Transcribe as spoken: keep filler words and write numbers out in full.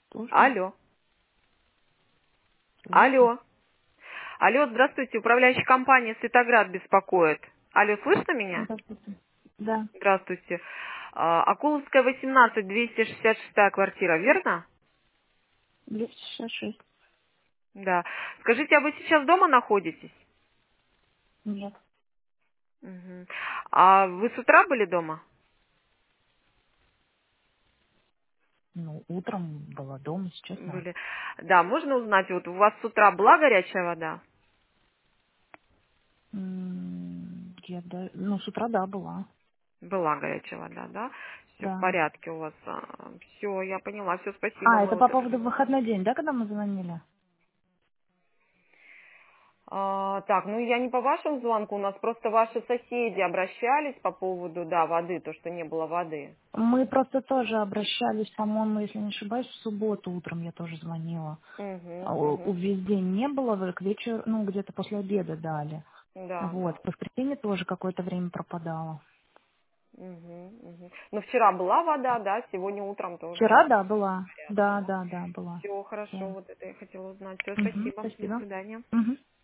Слушаю. Алло. Слушаю. Алло. Алло, здравствуйте, управляющая компания «Светоград» беспокоит. Алло, слышно меня? Здравствуйте. Да. Здравствуйте. А, Акуловская, восемнадцать, двести шестьдесят шестая квартира, верно? двести шестьдесят шесть. Да. Скажите, а вы сейчас дома находитесь? Нет. Мгм. А вы с утра были дома? Ну, утром была дома, сейчас нет. Были. Да, можно узнать, вот у вас с утра была горячая вода? М, Я да... Ну, с утра, да, была. Была горячая вода, да? Все в Да. порядке у вас. Все, я поняла, все, спасибо. А, это Мы по вот поводу это... выходной день, да, когда мы звонили? А, так, ну я не по вашему звонку, у нас просто ваши соседи обращались по поводу, да, воды, то, что не было воды. Мы просто тоже обращались, по-моему, если не ошибаюсь, в субботу утром я тоже звонила. Угу, А У у угу. весь день не было, вы к вечеру, ну, где-то после обеда дали. Да, Вот, да. в воскресенье тоже какое-то время пропадало. Угу, угу. Но вчера была вода, да, сегодня утром тоже Вчера, да, была. в порядке, Да, да. да, да, была. Все хорошо, Все. вот это я хотела узнать. Все, Угу, спасибо, до спасибо. свидания. Угу.